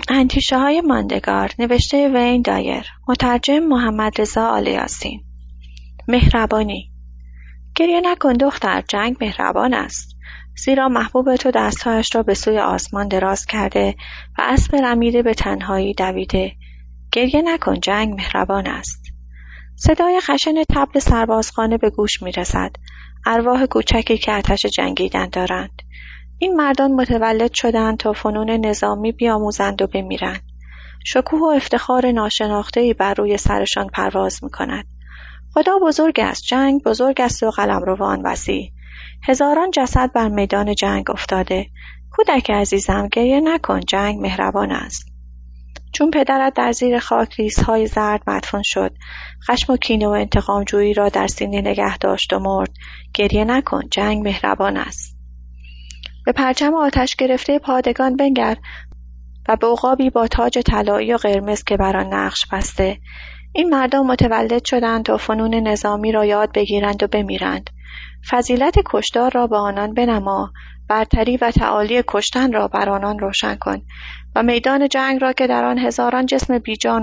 اندیشه‌های ماندگار، نوشته وین دایر، مترجم محمد رضا آل یاسین. مهربانی. گریه نکن دختر، جنگ مهربان است، زیرا محبوب تو دستهایش را به سوی آسمان دراز کرده و اسب رمیده به تنهایی دویده. گریه نکن، جنگ مهربان است. صدای خشن طبل سربازخانه به گوش می رسد، ارواح کوچکی که آتش جنگیدن دارند. این مردان متولد شدند تا فنون نظامی بیاموزند و بمیرند. شکوه و افتخار ناشناخته‌ای بر روی سرشان پرواز می‌کند. خدا بزرگ است، جنگ بزرگ است و قلمروان وسیع. هزاران جسد بر میدان جنگ افتاده. کودک عزیزم، گریه نکن، جنگ مهربان است. چون پدرت در زیر خاک ریزهای زرد مدفون شد، خشم و کینه و انتقام جویی را در سینه نگه داشت و مرد. گریه نکن، جنگ مهربان است. به پرچم آتش گرفته پادگان بنگر و به عقابی با تاج طلایی و قرمز که بر آن نقش بسته. این مردم متولد شدند تا فنون نظامی را یاد بگیرند و بمیرند. فضیلت کشتار را به آنان بنما، برتری و تعالی کشتن را بر آنان روشن کن و میدان جنگ را که در آن هزاران جسم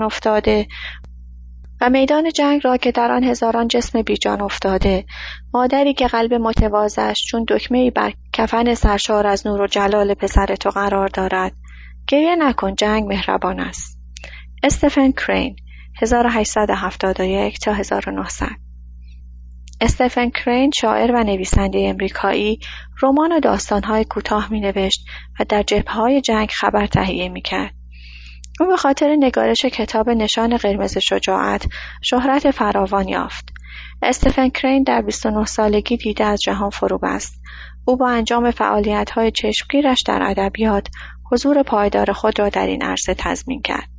بیجان افتاده، مادری که قلب متواضعش چون دکمه‌ای بر کفن سرشار از نور و جلال پسر تو قرار دارد. گریه نکن، جنگ مهربان است. استفن کرین 1871 تا 1900. استفن کرین شاعر و نویسنده امریکایی رمان و داستان‌های کوتاه می‌نوشت و در جبهه‌های جنگ خبر تهیه می‌کرد. او به خاطر نگارش کتاب نشان قرمز شجاعت شهرت فراوان یافت. استفن کرین در 29 سالگی دیده از جهان فرو بست. او با انجام فعالیت‌های چشمگیرش در ادبیات حضور پایدار خود را در این عرصه تضمین کرد.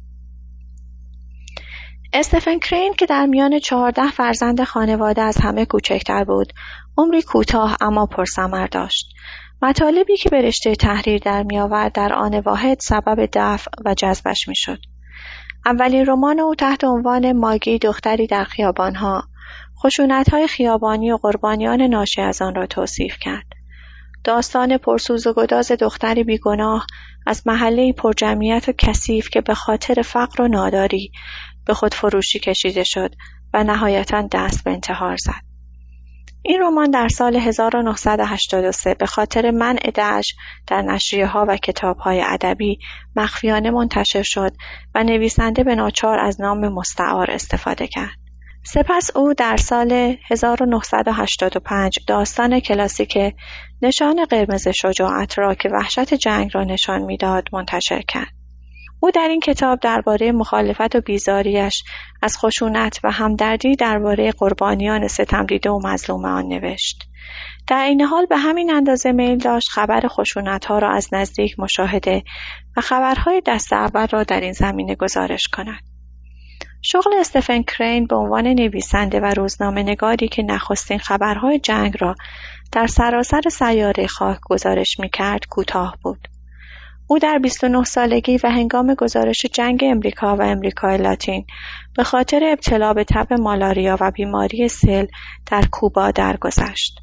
استفن کرین که در میان 14 فرزند خانواده از همه کوچکتر بود، عمری کوتاه اما پرثمر داشت. مطالبی که به رشته تحریر در می‌آورد در آن واحد سبب دفع و جذبش می‌شد. اولین رمان او تحت عنوان ماگی دختری در خیابان‌ها، خشونت‌های خیابانی و قربانیان ناشی از آن را توصیف کرد. داستان پرسوز و گداز دختری بیگناه از محله‌ای پرجمعیت و کثیف که به خاطر فقر و ناداری به خود فروشی کشیده شد و نهایتاً دست به انتحار زد. این رمان در سال 1983 به خاطر منع دعش در نشریه‌ها و کتاب‌های ادبی مخفیانه منتشر شد و نویسنده به ناچار از نام مستعار استفاده کرد. سپس او در سال 1985 داستان کلاسیک نشان قرمز شجاعت را که وحشت جنگ را نشان می‌داد منتشر کرد. او در این کتاب درباره مخالفت و بیزاریش از خشونت و همدردی درباره قربانیان ستمدیده و مظلوم آن نوشت. در این حال به همین اندازه میل داشت خبر خشونت‌ها را از نزدیک مشاهده و خبرهای دست اول را در این زمینه گزارش کند. شغل استفن کرین به عنوان نویسنده و روزنامه‌نگاری که نخستین خبرهای جنگ را در سراسر سیاره خاک گزارش می‌کرد کوتاه بود. او در 29 سالگی و هنگام گزارش جنگ امریکا و امریکای لاتین به خاطر ابتلا به تب مالاریا و بیماری سل در کوبا درگذشت.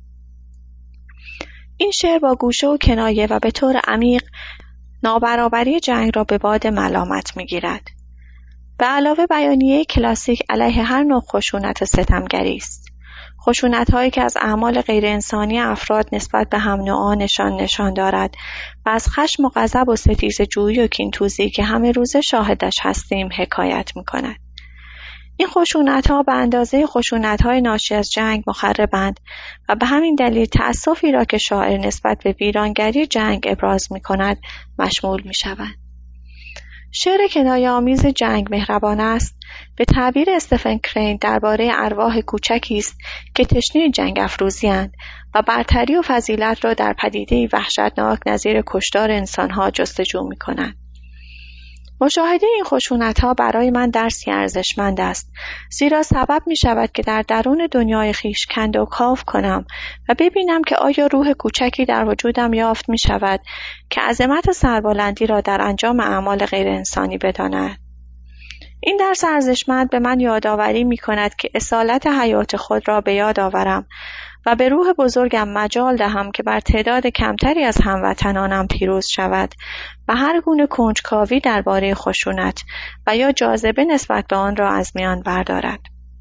این شعر با گوشه و کنایه و به طور عمیق نابرابری جنگ را به باد ملامت می‌گیرد. به علاوه بیانیه کلاسیک علیه هر نوع خشونت و ستمگری است. خشونت‌هایی که از اعمال غیر انسانی افراد نسبت به هم نوعانشان نشان دارد و از خشم و غضب و ستیزه‌جویی و کین‌توزی که همه روزه شاهدش هستیم حکایت می‌کند. این خشونت‌ها به اندازه خشونت‌های ناشی از جنگ مخربند و به همین دلیل تأسفی را که شاعر نسبت به ویرانگری جنگ ابراز می‌کند مشمول می‌شوند. شعر کنایه‌آمیز جنگ مهربان است به تعبیر استفن کرین درباره ارواح کوچکی است که تشنه جنگ افروزی‌اند و برتری و فضیلت را در پدیده‌ای وحشتناک نظیر کشتار انسان‌ها جستجو می‌کنند. مشاهده این خشونت‌ها برای من درسی ارزشمند است، زیرا سبب می‌شود که در درون دنیای خویش کند و کاو کنم و ببینم که آیا روح کوچکی در وجودم یافت می‌شود که عظمت و سربلندی را در انجام اعمال غیر انسانی بداند. این درس ارزشمند به من یادآوری می‌کند که اصالت حیات خود را به یاد آورم و به روح بزرگم مجال دهم که بر تعداد کمتری از هموطنانم پیروز شود و هر گونه کنجکاوی درباره خشونت و یا جاذبه نسبت به آن را از میان بردارد.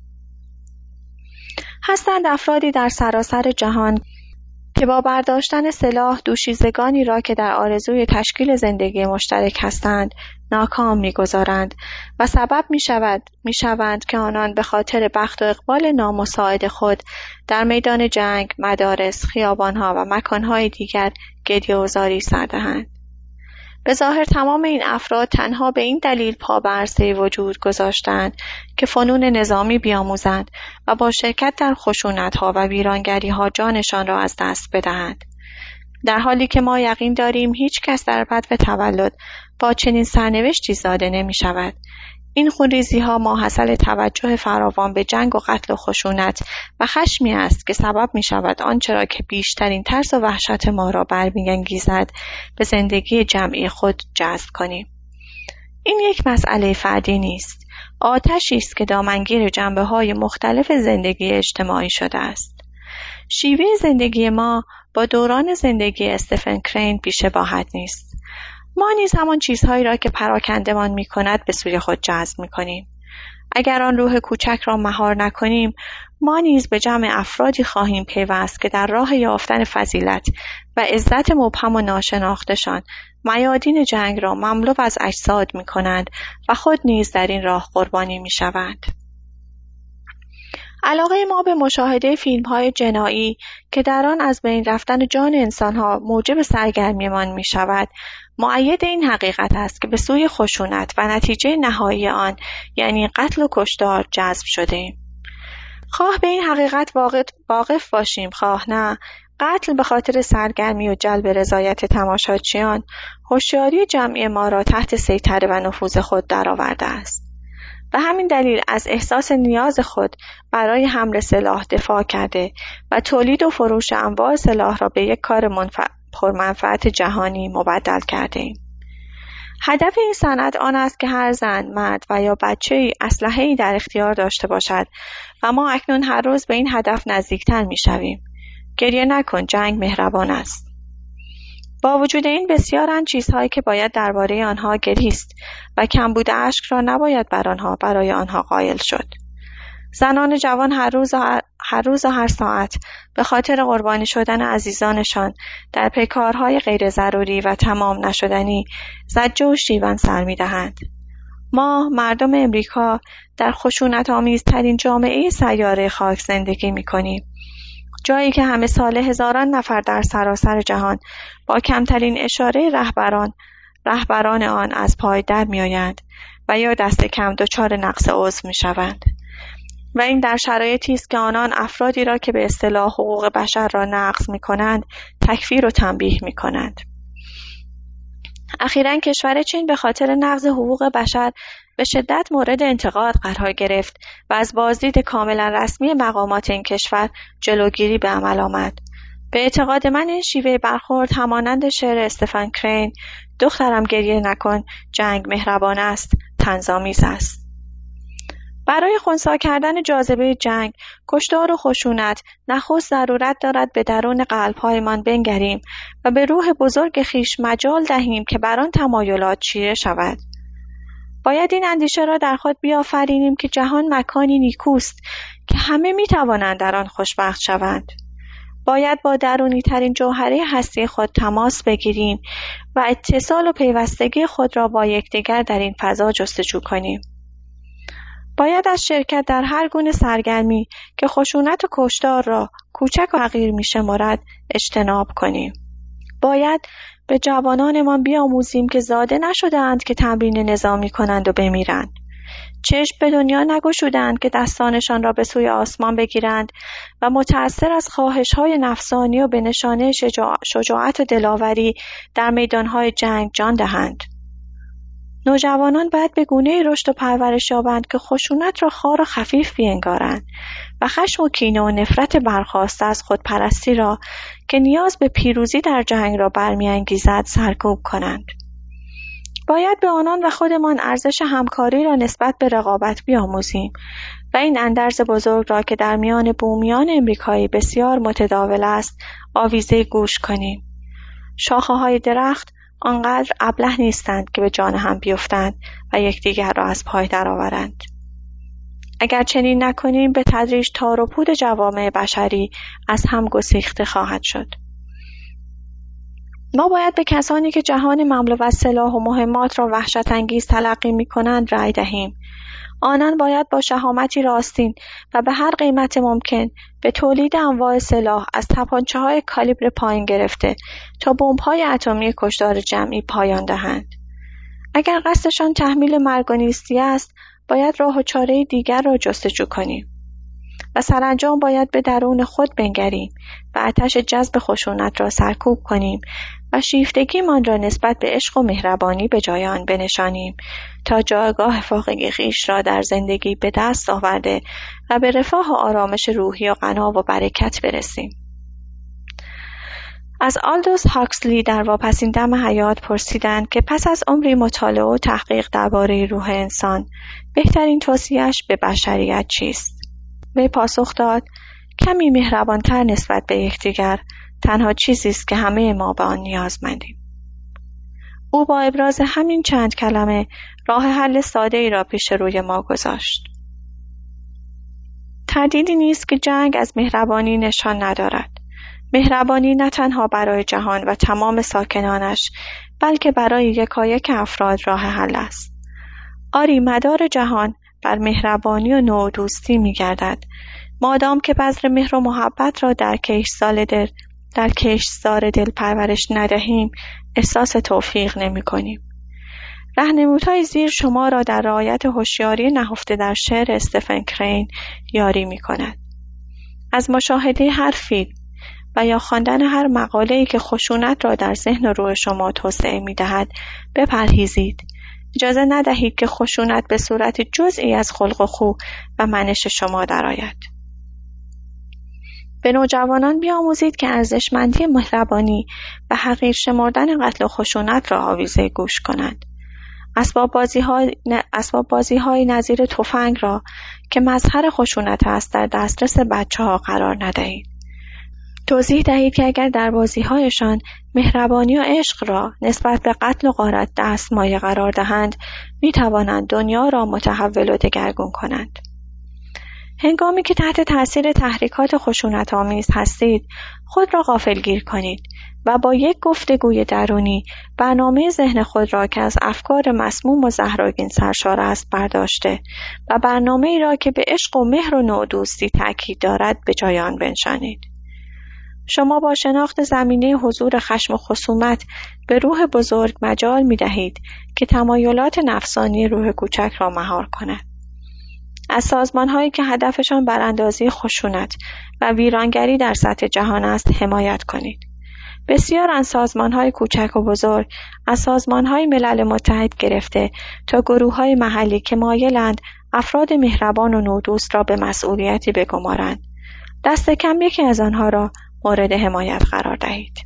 هستند افرادی در سراسر جهان که با برداشتن سلاح دوشیزگانی را که در آرزوی تشکیل زندگی مشترک هستند ناکام می‌گذارند و سبب می‌شوند که آنان به خاطر بخت و اقبال نامساعد خود در میدان جنگ، مدارس، خیابان‌ها و مکان‌های دیگر گریه و زاری سر دهند. به ظاهر تمام این افراد تنها به این دلیل پا به عرصه وجود گذاشتند که فنون نظامی بیاموزند و با شرکت در خشونت‌ها و ویرانگری‌ها جانشان را از دست بدهند. در حالی که ما یقین داریم هیچ کس در بدو تولد با چنین سرنوشتی زاده نمی شود. این خونریزی‌ها ماحصل توجه فراوان به جنگ و قتل و خشونت و خشمی است که سبب می شود آنچه را که بیشترین ترس و وحشت ما را برمی‌انگیزد به زندگی جمعی خود جذب کنیم. این یک مسئله فردی نیست. آتشی است که دامنگیر جنبه‌های مختلف زندگی اجتماعی شده است. شیوه زندگی ما با دوران زندگی استفن کرین بی‌شباهت نیست. ما نیز همان چیزهایی را که پراکندمان می‌کند به سوی خود جذب می‌کنیم. اگر آن روح کوچک را مهار نکنیم، ما نیز به جمع افرادی خواهیم پیوست که در راه یافتن فضیلت و عزت مبهم و ناشناختشان میادین جنگ را مملو از اجساد می‌کنند و خود نیز در این راه قربانی می‌شوند. علاقه ما به مشاهده فیلم‌های جنایی که در آن از بین رفتن جان انسان‌ها موجب سرگرمیمان می‌شود، مؤید این حقیقت است که به سوی خشونت و نتیجه نهایی آن یعنی قتل و کشتار جذب شده‌ایم. خواه به این حقیقت واقف باشیم خواه نه، قتل به خاطر سرگرمی و جلب رضایت تماشاچیان هوشیاری جمعی ما را تحت سیطره و نفوذ خود درآورده است. به همین دلیل از احساس نیاز خود برای حمل سلاح دفاع کرده و تولید و فروش انواع سلاح را به یک کار پرمنفعت جهانی مبدل کرده ایم. هدف این صنعت آن است که هر زن، مرد و یا بچه‌ای اسلحه‌ای در اختیار داشته باشد و ما اکنون هر روز به این هدف نزدیکتر می‌شویم. گریه نکن، جنگ مهربان است. با وجود این بسیارند چیزهایی که باید درباره آنها گریست و کمبود اشک را نباید برای آنها قائل شد. زنان جوان هر روز و هر ساعت به خاطر قربانی شدن عزیزانشان در پیکارهای غیر ضروری و تمام نشدنی زجه و شیون سر می‌دهند. ما مردم امریکا در خشونت‌آمیزترین جامعه سیاره خاک زندگی می‌کنیم. جایی که همه ساله هزاران نفر در سراسر جهان با کمترین اشاره رهبران آن از پای در می‌آیند و یا دست کم دچار نقص عضو می‌شوند. و این در شرایطی است که آنان افرادی را که به اصطلاح حقوق بشر را نقض می‌کنند تکفیر و تنبیه می‌کنند. اخیراً کشور چین به خاطر نقض حقوق بشر به شدت مورد انتقاد قرار گرفت و از بازدید کاملا رسمی مقامات این کشور جلوگیری به عمل آمد. به اعتقاد من این شیوه برخورد همانند شعر استفن کرین دخترم گریه نکن، جنگ مهربان است، طنزآمیز است. برای خنثی کردن جاذبه جنگ، کشتار و خشونت نخست ضرورت دارد به درون قلب‌هایمان بنگریم و به روح بزرگ خویش مجال دهیم که بر آن تمایلات چیره شود. باید این اندیشه را در خود بیافرینیم که جهان مکانی نیکوست که همه می‌توانند در آن خوشبخت شوند. باید با درونی ترین جوهره هستی خود تماس بگیریم و اتصال و پیوستگی خود را با یکدیگر در این فضا جستجو کنیم. باید از شرکت در هر گونه سرگرمی که خشونت و کشتار را کوچک و حقیر می‌شمارد اجتناب کنیم. باید به جوانانمان بیاموزیم که زاده نشده‌اند که تمرین نظامی کنند و بمیرند. چشم به دنیا نگشودند که دستانشان را به سوی آسمان بگیرند و متأثر از خواهش‌های نفسانی و به نشانه شجاعت و دلاوری در میدان‌های جنگ جان دهند. نوجوانان باید به گونه‌ای رشد و پرورش یابند که خشونت را خوار و خفیف بینگارند و خشم و کینه و نفرت برخاسته از خودپرستی را که نیاز به پیروزی در جنگ را برمی‌انگیزد سرکوب کنند. باید به آنان و خودمان ارزش همکاری را نسبت به رقابت بیاموزیم و این اندرز بزرگ را که در میان بومیان امریکایی بسیار متداول است آویزه گوش کنیم. شاخه‌های درخت آنقدر ابله نیستند که به جان هم بیفتند و یکدیگر را از پای درآورند. اگر چنین نکنیم به تدریج تار و پود جوامع بشری از هم گسیخته خواهد شد. ما باید به کسانی که جهان مملو از سلاح و مهمات را وحشت انگیز تلقی می کنند رأی دهیم. آنان باید با شهامتی راستین و به هر قیمت ممکن به تولید انواع سلاح از تپانچه‌های کالیبر پایین گرفته تا بمب‌های اتمی کشتار جمعی پایان دهند. اگر قصدشان تحمیل مرگ و نیستی است، باید راه و چاره دیگر را جستجو کنیم و سرانجام باید به درون خود بنگریم و آتش جذب خشونت را سرکوب کنیم و شیفتگیمان را نسبت به عشق و مهربانی به جای آن بنشانیم تا جایگاه فاقه خویش را در زندگی به دست آورده و به رفاه و آرامش روحی و غنا و برکت برسیم. از آلدوس هاکسلی در واپسین دم حیات پرسیدند که پس از عمری مطالعه و تحقیق درباره روح انسان بهترین توصیه‌اش به بشریت چیست؟ وی پاسخ داد: کمی مهربانتر نسبت به یکدیگر تنها چیزی است که همه ما به آن نیازمندیم. او با ابراز همین چند کلمه راه حل ساده‌ای را پیش روی ما گذاشت. تردیدی نیست که جنگ از مهربانی نشان ندارد. مهربانی نه تنها برای جهان و تمام ساکنانش، بلکه برای یکایک افراد راه حل است. آری، مدار جهان بر مهربانی و نوع-دوستی می‌گردد. مادام که بذر مهر و محبت را در کشتزار دل پرورش ندهیم، احساس توفیق نمی‌کنیم. راهنمودهای زیر شما را در رعایت هوشیاری نهفته در شعر استفن کرین یاری می‌کند. از مشاهده هر فیلم و یا خواندن هر مقاله‌ای که خشونت را در ذهن و روح شما توسعه می‌دهد بپرهیزید. اجازه ندهید که خشونت به صورت جزئی از خلق و خو و منش شما درآید. به نوجوانان بیاموزید که ارزشمندی مهربانی و حقیر شمردن قتل و خشونت را آویزه گوش کنند. اسباب بازی‌های نظیر تفنگ را که مظهر خشونت است در دسترس بچه‌ها قرار ندهید. توضیح دهید که اگر در بازی‌هایشان مهربانی و عشق را نسبت به قتل و غارت دستمایه قرار دهند، می‌توانند دنیا را متحول و دگرگون کنند. هنگامی که تحت تأثیر تحریکات خشونت‌آمیز هستید، خود را غافلگیر کنید و با یک گفتگوی درونی برنامه ذهن خود را که از افکار مسموم و زهرآگین سرشار است برداشته و برنامه‌ای را که به عشق و مهر و نوع-دوستی تأکید دارد به جای آن بنشانید. شما با شناخت زمینه حضور خشم و خصومت به روح بزرگ مجال می‌دهید که تمایلات نفسانی روح کوچک را مهار کند. از سازمان‌هایی که هدفشان براندازی خشونت و ویرانگری در سطح جهان است حمایت کنید. بسیار از سازمان‌های کوچک و بزرگ، از سازمان‌های ملل متحد گرفته تا گروه‌های محلی که مایلند افراد مهربان و نودوست را به مسئولیتی بگمارند، دست کم یکی از آنها را مورد حمایت قرار دهید.